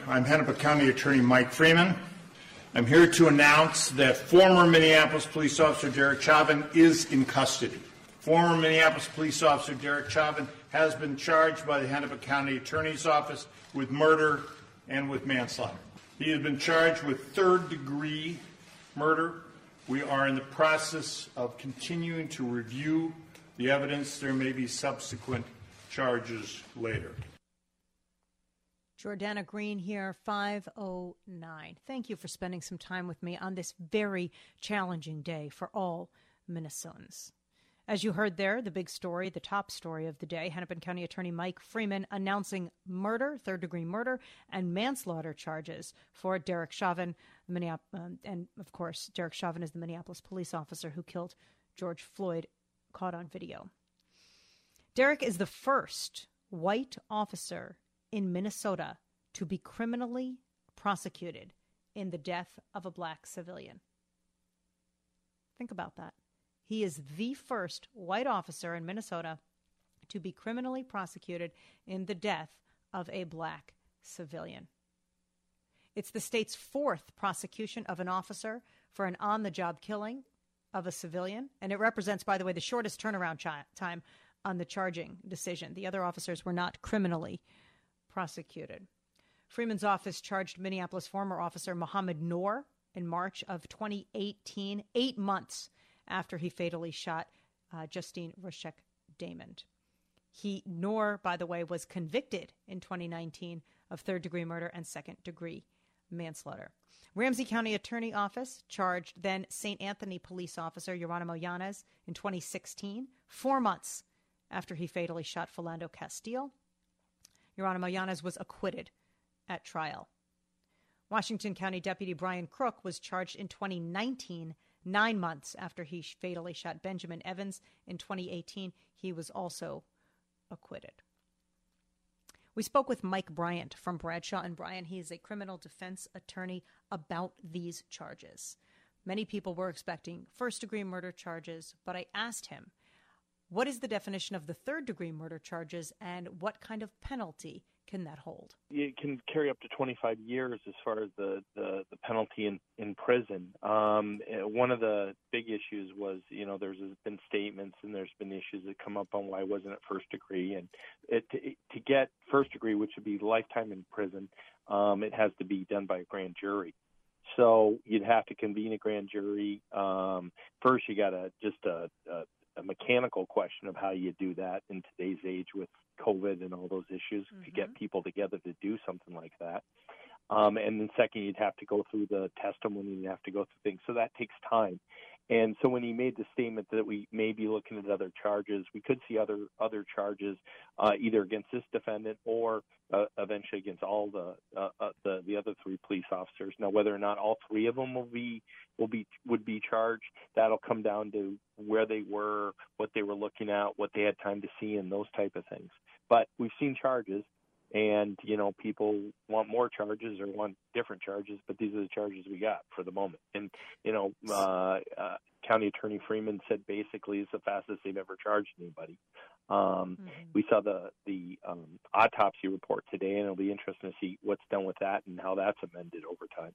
I'm Hennepin County Attorney Mike Freeman. I'm here to announce that former Minneapolis Police Officer Derek Chauvin is in custody. Former Minneapolis Police Officer Derek Chauvin has been charged by the Hennepin County Attorney's Office with murder and with manslaughter. He has been charged with third-degree murder. We are in the process of continuing to review the evidence. There may be subsequent charges later. Jordana Green here, 5:09. Thank you for spending some time with me on this very challenging day for all Minnesotans. As you heard there, the big story, the top story of the day, Hennepin County Attorney Mike Freeman announcing murder, third-degree murder, and manslaughter charges for Derek Chauvin, and of course, Derek Chauvin is the Minneapolis police officer who killed George Floyd, caught on video. Derek is the first white officer in Minnesota to be criminally prosecuted in the death of a black civilian. Think about that. He is the first white officer in Minnesota to be criminally prosecuted in the death of a black civilian. It's the state's fourth prosecution of an officer for an on-the-job killing of a civilian, and it represents, by the way, the shortest turnaround time on the charging decision. The other officers were not criminally prosecuted. Freeman's office charged Minneapolis former officer Mohammed Noor in March of 2018, 8 months after he fatally shot Justine Roshek-Damond. Noor, by the way, was convicted in 2019 of third-degree murder and second-degree manslaughter. Ramsey County Attorney Office charged then St. Anthony police officer Geronimo Yanez in 2016, 4 months after he fatally shot Philando Castile. Geronimo Yanez was acquitted at trial. Washington County Deputy Brian Crook was charged in 2019, 9 months after he fatally shot Benjamin Evans in 2018. He was also acquitted. We spoke with Mike Bryant from Bradshaw and Bryan. He is a criminal defense attorney about these charges. Many people were expecting first-degree murder charges, but I asked him, what is the definition of the third-degree murder charges, and what kind of penalty can that hold? It can carry up to 25 years as far as the penalty in prison. One of the big issues was, there's been statements and there's been issues that come up on why wasn't it first degree. And to get first degree, which would be lifetime in prison, it has to be done by a grand jury. So you'd have to convene a grand jury. First, you got a mechanical question of how you do that in today's age with COVID and all those issues to get people together to do something like that. And then second, you'd have to go through the testimony, you'd have to go through things. So that takes time. And so when he made the statement that we may be looking at other charges, we could see other charges either against this defendant or eventually against all the other three police officers. Now, whether or not all three of them would be charged, that'll come down to where they were, what they were looking at, what they had time to see, and those type of things. But we've seen charges. And, people want more charges or want different charges, but these are the charges we got for the moment. And, County Attorney Freeman said basically it's the fastest they've ever charged anybody. We saw the autopsy report today, and it'll be interesting to see what's done with that and how that's amended over time.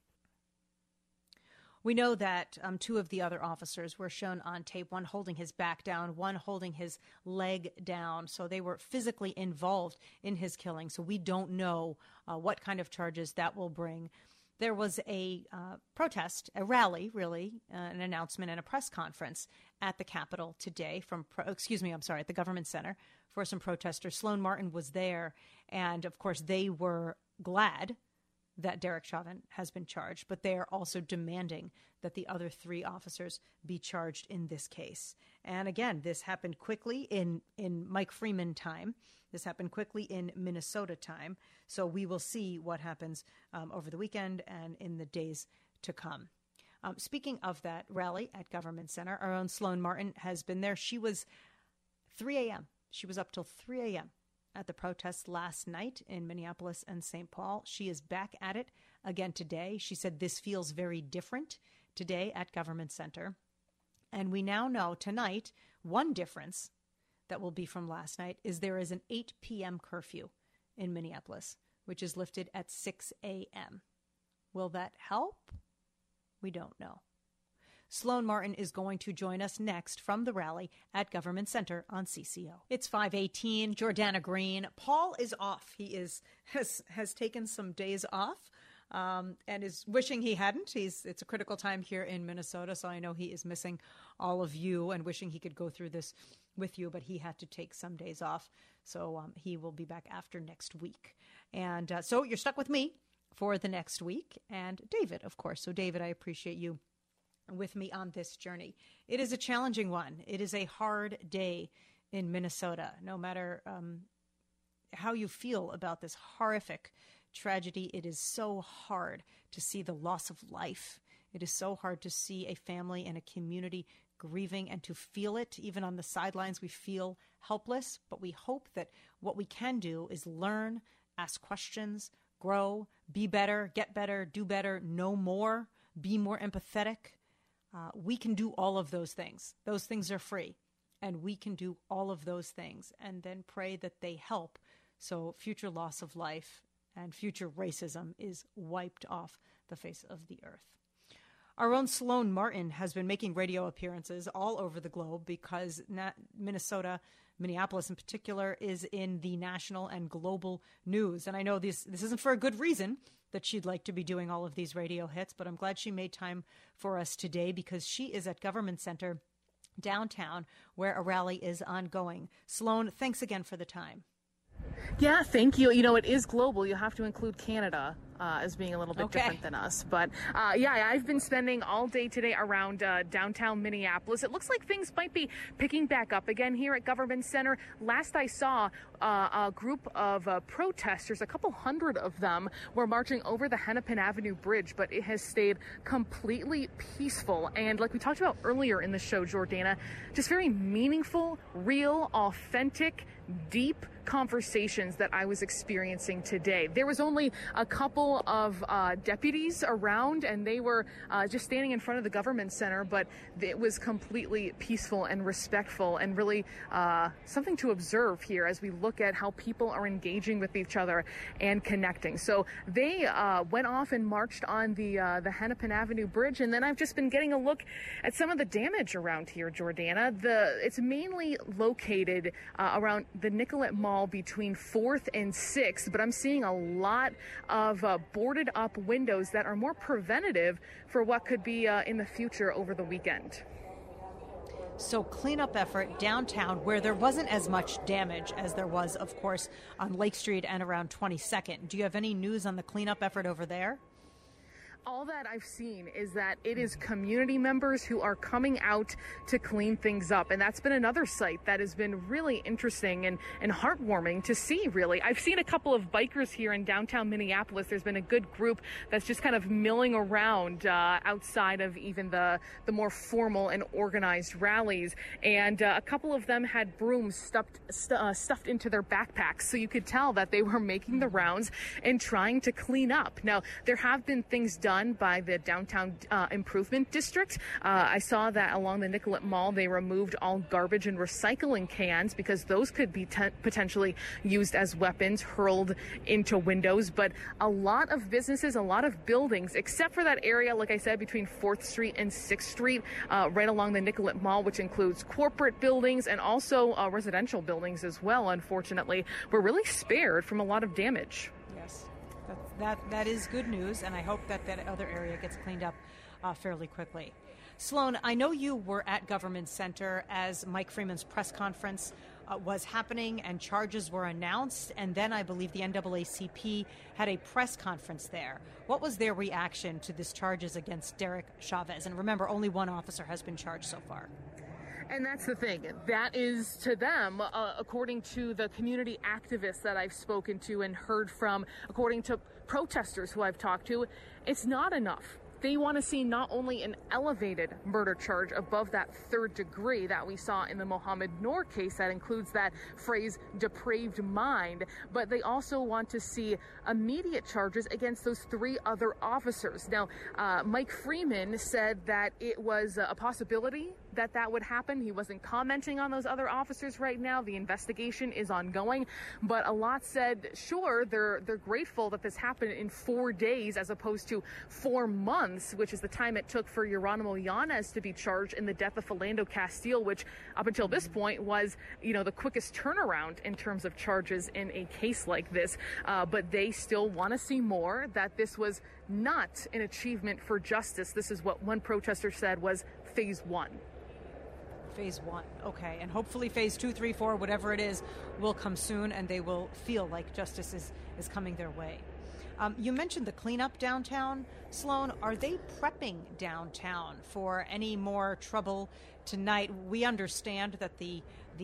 We know that two of the other officers were shown on tape, one holding his back down, one holding his leg down. So they were physically involved in his killing. So we don't know what kind of charges that will bring. There was a protest, a rally, really, an announcement and a press conference at the Capitol today at the Government Center for some protesters. Sloan Martin was there. And, of course, they were glad that Derek Chauvin has been charged, but they are also demanding that the other three officers be charged in this case. And again, this happened quickly in Mike Freeman time. This happened quickly in Minnesota time. So we will see what happens over the weekend and in the days to come. Speaking of that rally at Government Center, our own Sloan Martin has been there. She was 3 a.m. She was up till 3 a.m. at the protests last night in Minneapolis and St. Paul. She is back at it again today. She said this feels very different today at Government Center. And we now know tonight one difference that will be from last night is there is an 8 p.m. curfew in Minneapolis which is lifted at 6 a.m. Will that help? We don't know. Sloan Martin is going to join us next from the rally at Government Center on CCO. It's 5:18. Jordana Green. Paul is off. He has taken some days off and is wishing he hadn't. It's a critical time here in Minnesota, so I know he is missing all of you and wishing he could go through this with you, but he had to take some days off, so he will be back after next week. And so you're stuck with me for the next week, and David, of course. So David, I appreciate you with me on this journey. It is a challenging one. It is a hard day in Minnesota, no matter how you feel about this horrific tragedy. It is so hard to see the loss of life. It is so hard to see a family and a community grieving and to feel it. Even on the sidelines, we feel helpless, but we hope that what we can do is learn, ask questions, grow, be better, get better, do better, know more, be more empathetic. We can do all of those things. Those things are free, and we can do all of those things and then pray that they help so future loss of life and future racism is wiped off the face of the earth. Our own Sloan Martin has been making radio appearances all over the globe because Minnesota, Minneapolis in particular, is in the national and global news. And I know this isn't for a good reason that she'd like to be doing all of these radio hits, but I'm glad she made time for us today because she is at Government Center downtown where a rally is ongoing. Sloan, thanks again for the time. Yeah, thank you. You know, it is global. You have to include Canada as being a little bit different than us. But yeah, I've been spending all day today around downtown Minneapolis. It looks like things might be picking back up again here at Government Center. Last I saw, a group of protesters, a couple hundred of them, were marching over the Hennepin Avenue Bridge, but it has stayed completely peaceful. And like we talked about earlier in the show, Jordana, just very meaningful, real, authentic, deep conversations that I was experiencing today. There was only a couple of deputies around, and they were just standing in front of the Government Center, but it was completely peaceful and respectful and really something to observe here as we look at how people are engaging with each other and connecting. So they went off and marched on the Hennepin Avenue Bridge, and then I've just been getting a look at some of the damage around here, Jordana. It's mainly located around the Nicollet Mall between 4th and 6th, but I'm seeing a lot of boarded up windows that are more preventative for what could be in the future over the weekend. So cleanup effort downtown where there wasn't as much damage as there was, of course, on Lake Street and around 22nd. Do you have any news on the cleanup effort over there? All that I've seen is that it is community members who are coming out to clean things up. And that's been another sight that has been really interesting and heartwarming to see, really. I've seen a couple of bikers here in downtown Minneapolis. There's been a good group that's just kind of milling around outside of even the more formal and organized rallies. And a couple of them had brooms stuffed into their backpacks. So you could tell that they were making the rounds and trying to clean up. Now, there have been things done by the Downtown Improvement District. I saw that along the Nicollet Mall, they removed all garbage and recycling cans because those could be potentially used as weapons hurled into windows. But a lot of businesses, a lot of buildings, except for that area, like I said, between 4th Street and 6th Street, right along the Nicollet Mall, which includes corporate buildings and also residential buildings as well, unfortunately, were really spared from a lot of damage. Yes. That is good news, and I hope that other area gets cleaned up fairly quickly. Sloan, I know you were at Government Center as Mike Freeman's press conference was happening and charges were announced, and then I believe the NAACP had a press conference there. What was their reaction to these charges against Derek Chavez? And remember, only one officer has been charged so far. And that's the thing. That is, to them, according to the community activists that I've spoken to and heard from, according to protesters who I've talked to, it's not enough. They want to see not only an elevated murder charge above that 3rd degree that we saw in the Mohammed Noor case that includes that phrase depraved mind, but they also want to see immediate charges against those 3 other officers. Now, Mike Freeman said that it was a possibility that would happen. He wasn't commenting on those other officers right now. The investigation is ongoing, but a lot said, sure, they're grateful that this happened in 4 days as opposed to 4 months, which is the time it took for Geronimo Yanez to be charged in the death of Philando Castile, which up until this point was, the quickest turnaround in terms of charges in a case like this. But they still want to see more, that this was not an achievement for justice. This is what one protester said was phase 1. Phase 1. Okay. And hopefully phase 2, 3, 4, whatever it is, will come soon and they will feel like justice is coming their way. You mentioned the cleanup downtown, Sloan. Are they prepping downtown for any more trouble tonight? We understand that the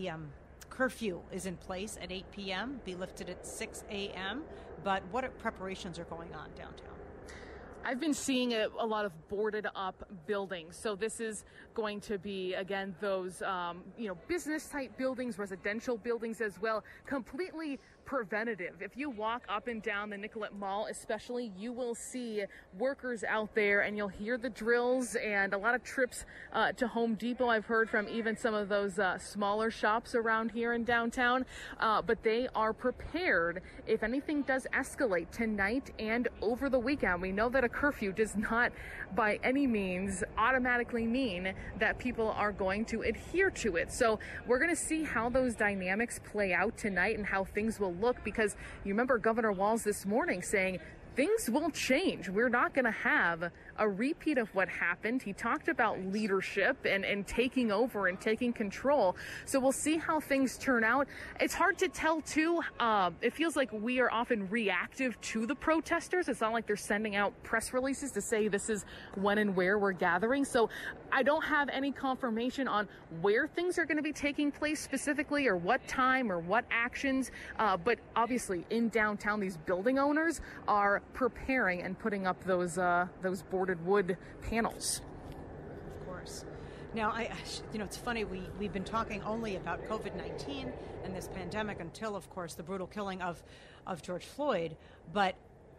curfew is in place at 8 p.m., be lifted at 6 a.m., but what preparations are going on downtown? I've been seeing a lot of boarded up buildings. So this is going to be, again, those, business type buildings, residential buildings as well, completely preventative. If you walk up and down the Nicollet Mall, especially, you will see workers out there and you'll hear the drills and a lot of trips to Home Depot. I've heard from even some of those smaller shops around here in downtown, but they are prepared if anything does escalate tonight and over the weekend. We know that a curfew does not by any means automatically mean that people are going to adhere to it. So we're going to see how those dynamics play out tonight and how things will look, because you remember Governor Walz this morning saying things will change. We're not going to have a repeat of what happened. He talked about leadership and taking over and taking control. So we'll see how things turn out. It's hard to tell, too. It feels like we are often reactive to the protesters. It's not like they're sending out press releases to say this is when and where we're gathering. So I don't have any confirmation on where things are going to be taking place specifically or what time or what actions. But obviously in downtown, these building owners are preparing and putting up those boarded wood panels. Of course. Now, it's funny, we've been talking only about COVID-19 and this pandemic until, of course, the brutal killing of George Floyd. But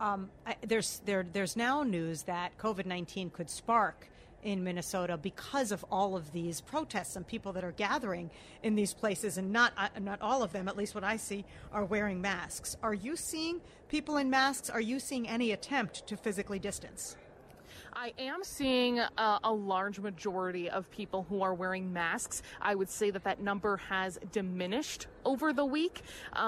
there's now news that COVID-19 could spark in Minnesota because of all of these protests and people that are gathering in these places, and not all of them, at least what I see, are wearing masks. Are you seeing people in masks? Are you seeing any attempt to physically distance? I am seeing a large majority of people who are wearing masks. I would say that number has diminished over the week.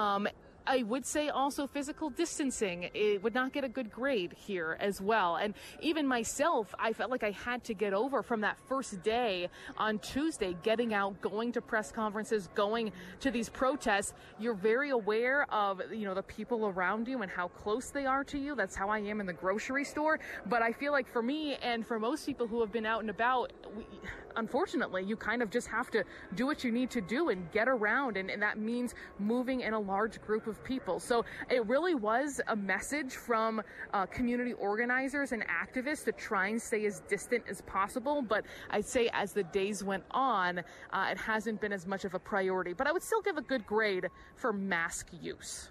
I would say also physical distancing, it would not get a good grade here as well. And even myself, I felt like I had to get over from that first day on Tuesday, getting out, going to press conferences, going to these protests. You're very aware of, the people around you and how close they are to you. That's how I am in the grocery store. But I feel like for me and for most people who have been out and about, unfortunately, you kind of just have to do what you need to do and get around. And that means moving in a large group of people. So it really was a message from community organizers and activists to try and stay as distant as possible. But I'd say as the days went on, it hasn't been as much of a priority. But I would still give a good grade for mask use.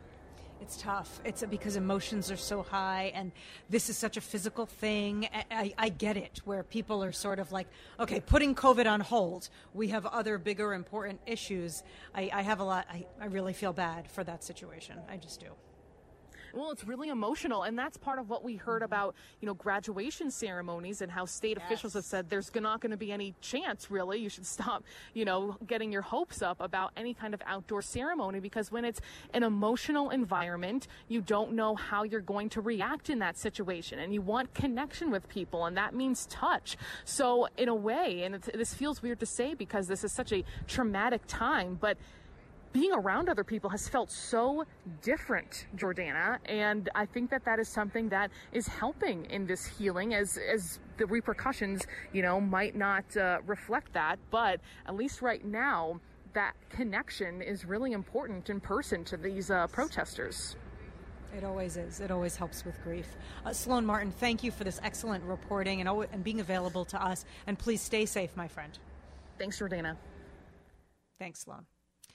It's tough. It's because emotions are so high, and this is such a physical thing. I get it, where people are sort of like, okay, putting COVID on hold. We have other bigger, important issues. I have a lot. I really feel bad for that situation. I just do. Well, it's really emotional, and that's part of what we heard about, graduation ceremonies and how state officials have said there's not going to be any chance, really. You should stop, getting your hopes up about any kind of outdoor ceremony, because when it's an emotional environment, you don't know how you're going to react in that situation, and you want connection with people, and that means touch. So in a way, and this feels weird to say because this is such a traumatic time, but being around other people has felt so different, Jordana, and I think that is something that is helping in this healing as the repercussions, might not reflect that, but at least right now, that connection is really important in person to these protesters. It always is. It always helps with grief. Sloan Martin, thank you for this excellent reporting and being available to us, and please stay safe, my friend. Thanks, Jordana. Thanks, Sloan.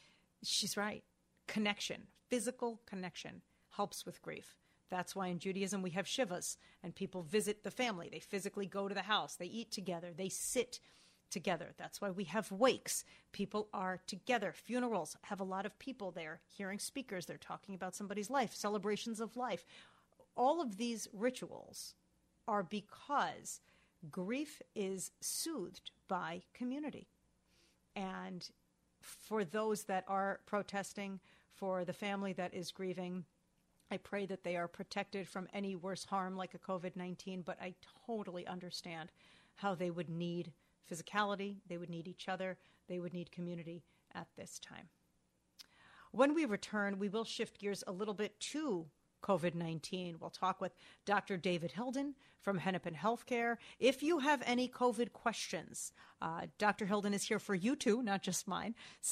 She's right. Connection, physical connection, helps with grief. That's why in Judaism we have shivas, and people visit the family. They physically go to the house. They eat together. They sit together. That's why we have wakes. People are together. Funerals have a lot of people there hearing speakers. They're talking about somebody's life, celebrations of life. All of these rituals are because grief is soothed by community. And for those that are protesting, for the family that is grieving, I pray that they are protected from any worse harm like a COVID-19, but I totally understand how they would need physicality, they would need each other, they would need community at this time. When we return, we will shift gears a little bit to COVID-19. We'll talk with Dr. David Hilden from Hennepin Healthcare. If you have any COVID questions, Dr. Hilden is here for you too, not just mine.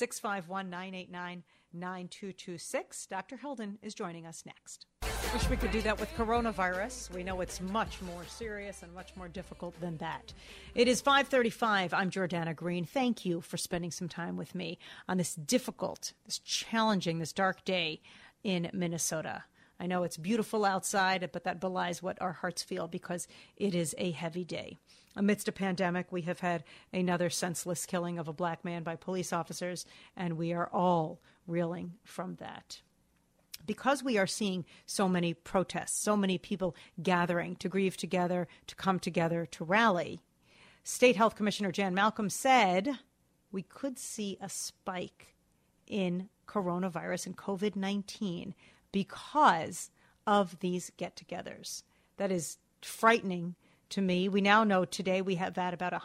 651-989-9226. Dr. Hilden is joining us next. Wish we could do that with coronavirus. We know it's much more serious and much more difficult than that. It is 5:35. I'm Jordana Green. Thank you for spending some time with me on this difficult, this challenging, this dark day in Minnesota. I know it's beautiful outside, but that belies what our hearts feel because it is a heavy day. Amidst a pandemic, we have had another senseless killing of a black man by police officers, and we are all reeling from that. Because we are seeing so many protests, so many people gathering to grieve together, to come together, to rally, State Health Commissioner Jan Malcolm said we could see a spike in coronavirus and COVID-19 because of these get-togethers. That is frightening to me. We now know today we have had about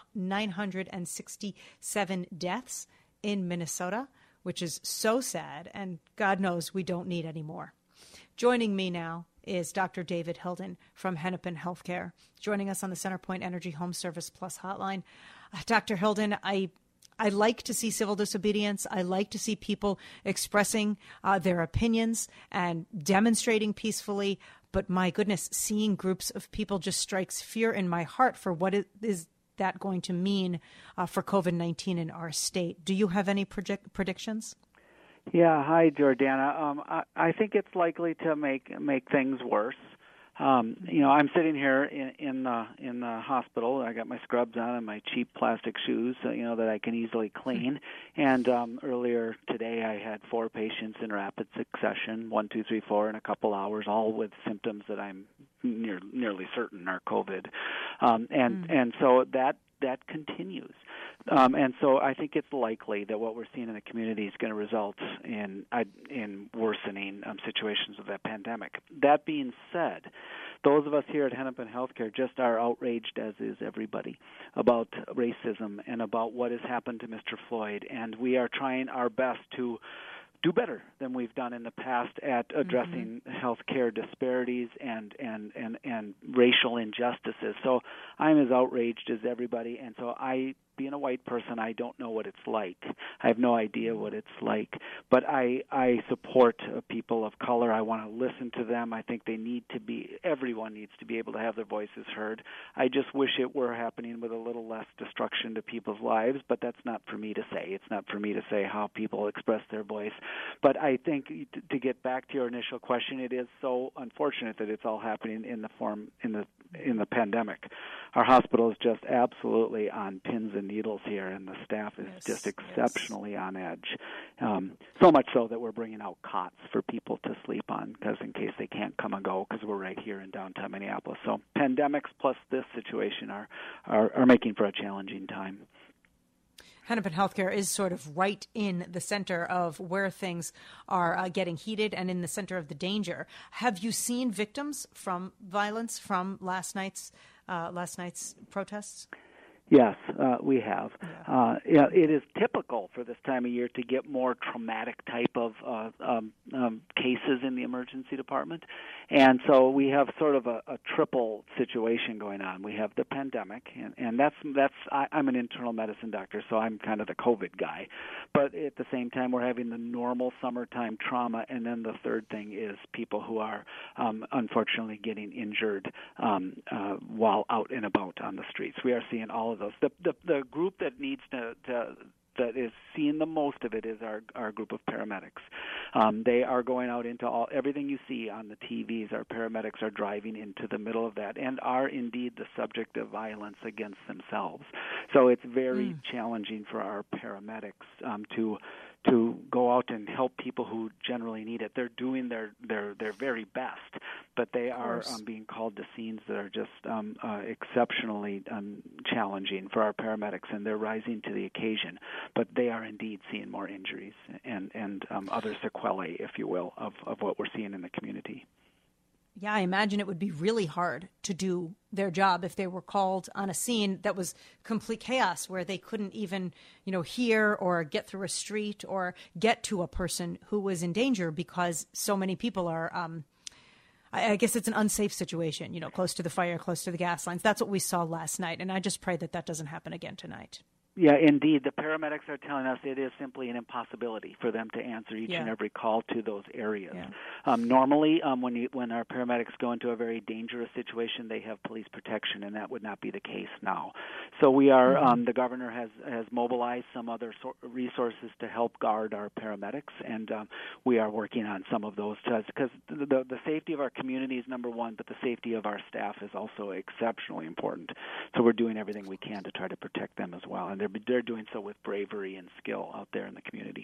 967 deaths in Minnesota, which is so sad, and God knows we don't need any more. Joining me now is Dr. David Hilden from Hennepin Healthcare, joining us on the CenterPoint Energy Home Service Plus hotline. Dr. Hilden, I like to see civil disobedience. I like to see people expressing their opinions and demonstrating peacefully. But my goodness, seeing groups of people just strikes fear in my heart for what is that going to mean for COVID-19 in our state. Do you have any predictions? Yeah, hi, Jordana. I think it's likely to make things worse. I'm sitting here in the hospital. I got my scrubs on and my cheap plastic shoes, that I can easily clean. And earlier today, I had 4 patients in rapid succession, 1, 2, 3, 4, in a couple hours, all with symptoms that I'm nearly certain are COVID. And so that continues. And so I think it's likely that what we're seeing in the community is going to result in worsening situations of that pandemic. That being said, those of us here at Hennepin Healthcare just are outraged, as is everybody, about racism and about what has happened to Mr. Floyd. And we are trying our best to do better than we've done in the past at addressing healthcare disparities and racial injustices. So I'm as outraged as everybody, and so being a white person, I don't know what it's like. I have no idea what it's like. But I support people of color. I want to listen to them. I think everyone needs to be able to have their voices heard. I just wish it were happening with a little less destruction to people's lives, but that's not for me to say. It's not for me to say how people express their voice. But I think to get back to your initial question, it is so unfortunate that it's all happening in the pandemic. Our hospital is just absolutely on pins and needles here, and the staff is just exceptionally on edge. So much so that we're bringing out cots for people to sleep on, because in case they can't come and go, because we're right here in downtown Minneapolis. So pandemics plus this situation are making for a challenging time. Hennepin Healthcare is sort of right in the center of where things are getting heated and in the center of the danger. Have you seen victims from violence from last night's protests? Yes, we have. It is typical for this time of year to get more traumatic type of cases in the emergency department. And so we have sort of a triple situation going on. We have the pandemic, and I'm an internal medicine doctor, so I'm kind of the COVID guy. But at the same time, we're having the normal summertime trauma, and then the third thing is people who are unfortunately getting injured while out and about on the streets. We are seeing all of those. The group that needs to that is seeing the most of it is our group of paramedics. They are going out into everything you see on the TVs. Our paramedics are driving into the middle of that and are indeed the subject of violence against themselves. So it's very challenging for our paramedics to go out and help people who generally need it. They're doing their very best, but they are being called to scenes that are just exceptionally challenging for our paramedics, and they're rising to the occasion. But they are indeed seeing more injuries and other sequelae, if you will, of what we're seeing in the community. Yeah, I imagine it would be really hard to do their job if they were called on a scene that was complete chaos, where they couldn't even, hear or get through a street or get to a person who was in danger because so many people are, I guess it's an unsafe situation, close to the fire, close to the gas lines. That's what we saw last night, and I just pray that doesn't happen again tonight. Yeah, indeed. The paramedics are telling us it is simply an impossibility for them to answer each and every call to those areas. Yeah. Normally, when our paramedics go into a very dangerous situation, they have police protection, and that would not be the case now. So we are. The governor has mobilized some other resources to help guard our paramedics, and we are working on some of those because the safety of our community is number one, but the safety of our staff is also exceptionally important. So we're doing everything we can to try to protect them as well, and they're doing so with bravery and skill out there in the community.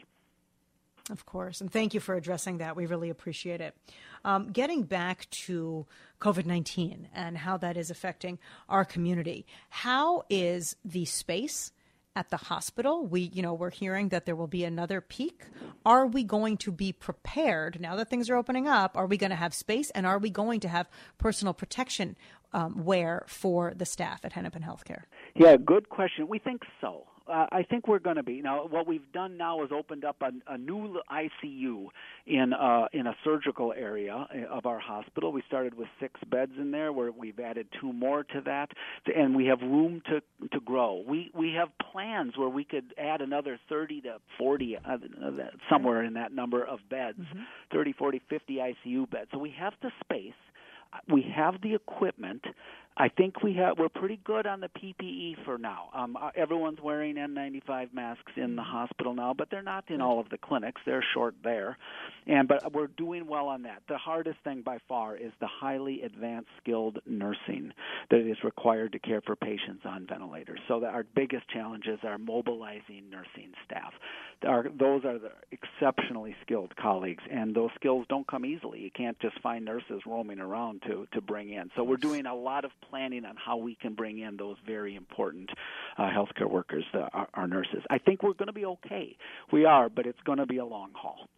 Of course, and thank you for addressing that. We really appreciate it. Getting back to COVID-19 and how that is affecting our community, how is the space at the hospital? We're hearing that there will be another peak. Are we going to be prepared now that things are opening up? Are we going to have space, and are we going to have personal protection wear for the staff at Hennepin Healthcare? Yeah, good question. We think so. I think we're going to be. Now, what we've done now is opened up a new ICU in a surgical area of our hospital. We started with 6 beds in there, where we've added 2 more to that, and we have room to grow. We have plans where we could add another 30 to 40, somewhere in that number of beds, 30, 40, 50 ICU beds. So we have the space. We have the equipment. I think we're pretty good on the PPE for now. Everyone's wearing N95 masks in the hospital now, but they're not in all of the clinics. They're short there, but we're doing well on that. The hardest thing by far is the highly advanced skilled nursing that is required to care for patients on ventilators. So our biggest challenges are mobilizing nursing staff. Those are the exceptionally skilled colleagues, and those skills don't come easily. You can't just find nurses roaming around to bring in. So we're doing a lot of planning on how we can bring in those very important healthcare workers, our nurses. I think we're going to be okay. We are, but it's going to be a long haul.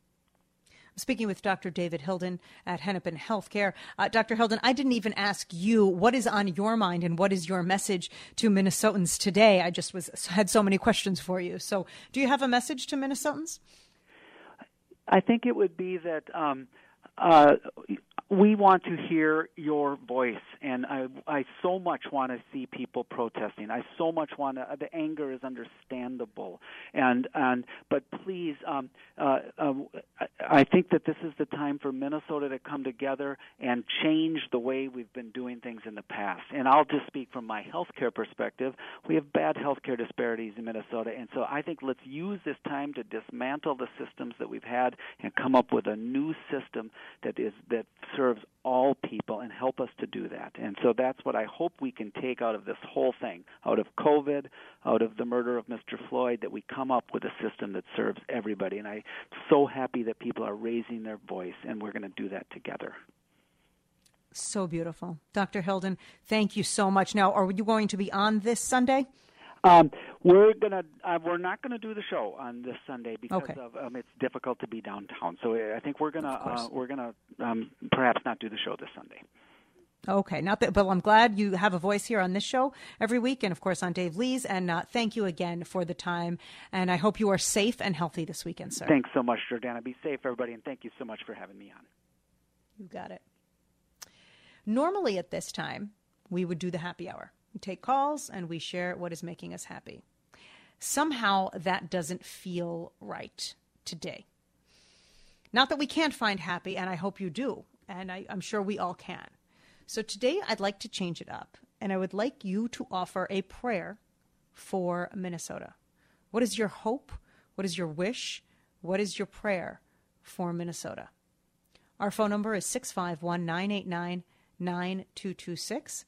I'm speaking with Dr. David Hilden at Hennepin Healthcare. Dr. Hilden, I didn't even ask you what is on your mind and what is your message to Minnesotans today. I just had so many questions for you. So do you have a message to Minnesotans? I think it would be that we want to hear your voice, and I so much want to see people protesting. I so much want to. The anger is understandable, but please, I think that this is the time for Minnesota to come together and change the way we've been doing things in the past. And I'll just speak from my healthcare perspective. We have bad healthcare disparities in Minnesota, and so I think let's use this time to dismantle the systems that we've had and come up with a new system that serves all people and help us to do that. And so that's what I hope we can take out of this whole thing, out of COVID, out of the murder of Mr. Floyd, that we come up with a system that serves everybody. And I'm so happy that people are raising their voice, and we're going to do that together. So beautiful. Dr. Hilden, thank you so much. Now, are you going to be on this Sunday? We're not gonna do the show on this Sunday because of it's difficult to be downtown. So I think we're gonna perhaps not do the show this Sunday. Okay, but I'm glad you have a voice here on this show every week, and of course on Dave Lee's. And thank you again for the time. And I hope you are safe and healthy this weekend, sir. Thanks so much, Jordana. Be safe, everybody, and thank you so much for having me on. You got it. Normally at this time, we would do the happy hour. We take calls and we share what is making us happy. Somehow that doesn't feel right today. Not that we can't find happy, and I hope you do, and I'm sure we all can. So today I'd like to change it up, and I would like you to offer a prayer for Minnesota, What is your hope? What is your wish? What is your prayer for Minnesota? Our phone number is 651-989-9226.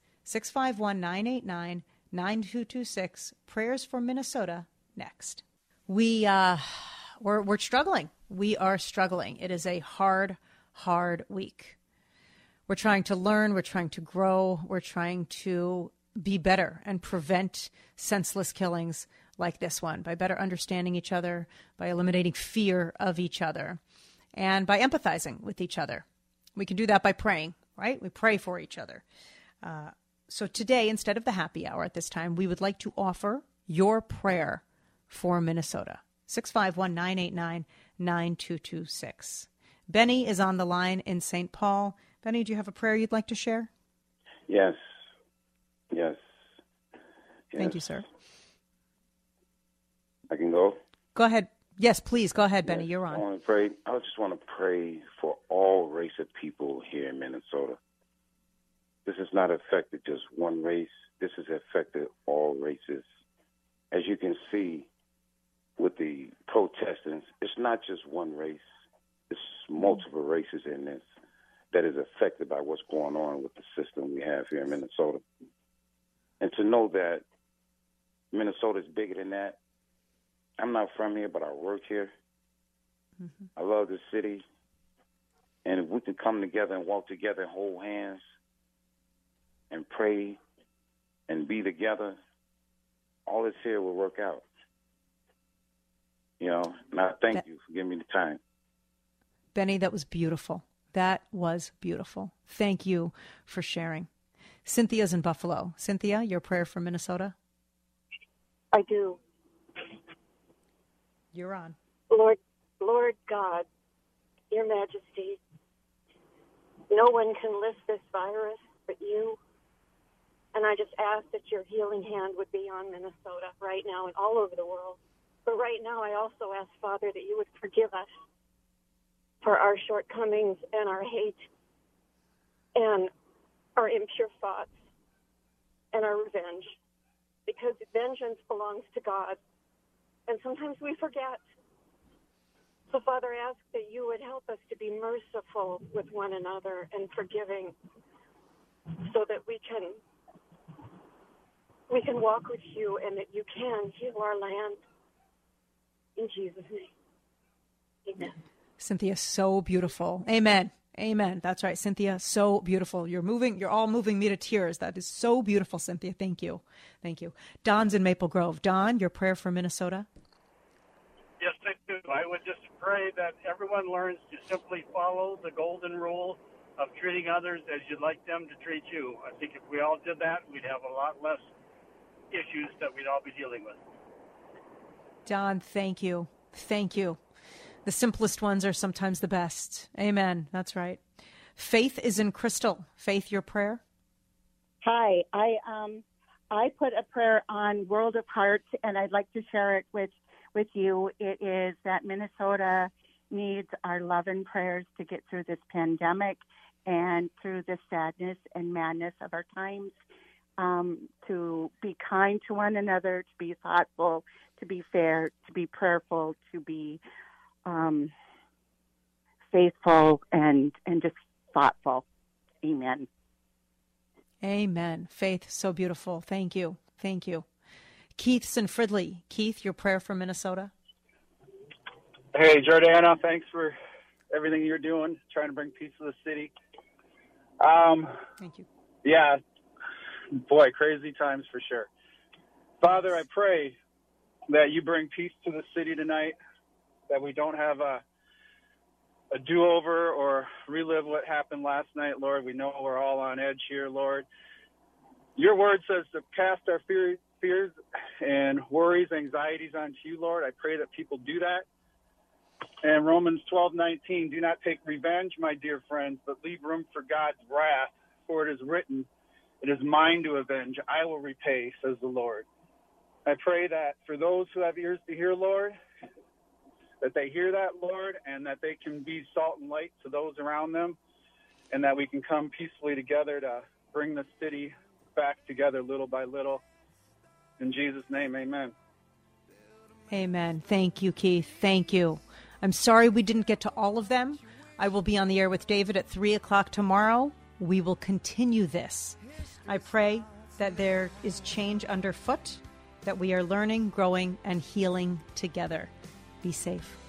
651-989-9226. Prayers for Minnesota next. We're struggling. We are struggling. It is a hard week. We're trying to learn. We're trying to grow. We're trying to be better and prevent senseless killings like this one by better understanding each other, by eliminating fear of each other, and by empathizing with each other. We can do that by praying, right? We pray for each other. So today, instead of the happy hour at this time, we would like to offer your prayer for Minnesota. 651-989-9226. Benny is on the line in St. Paul. Benny, do you have a prayer you'd like to share? Yes. Thank you, sir. I can go? Go ahead. Yes, please. Go ahead, Benny. Yes, You're on. I just want to pray for all race of people here in Minnesota. This has not affected just one race. This has affected all races. As you can see with the protesters, it's not just one race. It's multiple races in this that is affected by what's going on with the system we have here in Minnesota. And to know that Minnesota is bigger than that. I'm not from here, but I work here. Mm-hmm. I love this city. And if we can come together and walk together and hold hands and pray and be together, all this here will work out. And I thank you for giving me the time. Benny, that was beautiful. That was beautiful. Thank you for sharing. Cynthia's in Buffalo. Cynthia, your prayer for Minnesota? I do. You're on. Lord God, Your Majesty, no one can lift this virus but you. And I just ask that your healing hand would be on Minnesota right now and all over the world. But right now I also ask, Father, that you would forgive us for our shortcomings and our hate and our impure thoughts and our revenge. Because vengeance belongs to God. And sometimes we forget. So, Father, I ask that you would help us to be merciful with one another and forgiving so that we can walk with you and that you can heal our land. In Jesus' name. Amen. Cynthia, so beautiful. Amen. Amen. That's right, Cynthia. So beautiful. You're all moving me to tears. That is so beautiful, Cynthia. Thank you. Thank you. Don's in Maple Grove. Don, your prayer for Minnesota? Yes, thank you. I would just pray that everyone learns to simply follow the golden rule of treating others as you'd like them to treat you. I think if we all did that, we'd have a lot less issues that we'd all be dealing with. Don, thank you. Thank you. The simplest ones are sometimes the best. Amen. That's right. Faith is in Crystal. Faith, your prayer? Hi. I put a prayer on World of Hearts, and I'd like to share it with you. It is that Minnesota needs our love and prayers to get through this pandemic and through the sadness and madness of our times, to be kind to one another, to be thoughtful, to be fair, to be prayerful, to be faithful and just thoughtful. Amen. Amen. Faith, so beautiful. Thank you. Thank you. Keith's in Fridley. Keith, your prayer for Minnesota? Hey, Jordana, thanks for everything you're doing, trying to bring peace to the city. Thank you. Yeah, boy, crazy times for sure. Father, I pray that you bring peace to the city tonight, that we don't have a do-over or relive what happened last night, Lord. We know we're all on edge here, Lord. Your word says to cast our fears and worries, anxieties onto you, Lord. I pray that people do that. And Romans 12:19, do not take revenge, my dear friends, but leave room for God's wrath, for it is written, it is mine to avenge, I will repay, says the Lord. I pray that for those who have ears to hear, Lord, that they hear that, Lord, and that they can be salt and light to those around them, and that we can come peacefully together to bring the city back together little by little. In Jesus' name, amen. Amen. Thank you, Keith. Thank you. I'm sorry we didn't get to all of them. I will be on the air with David at 3 o'clock tomorrow. We will continue this. I pray that there is change underfoot, that we are learning, growing, and healing together. Be safe.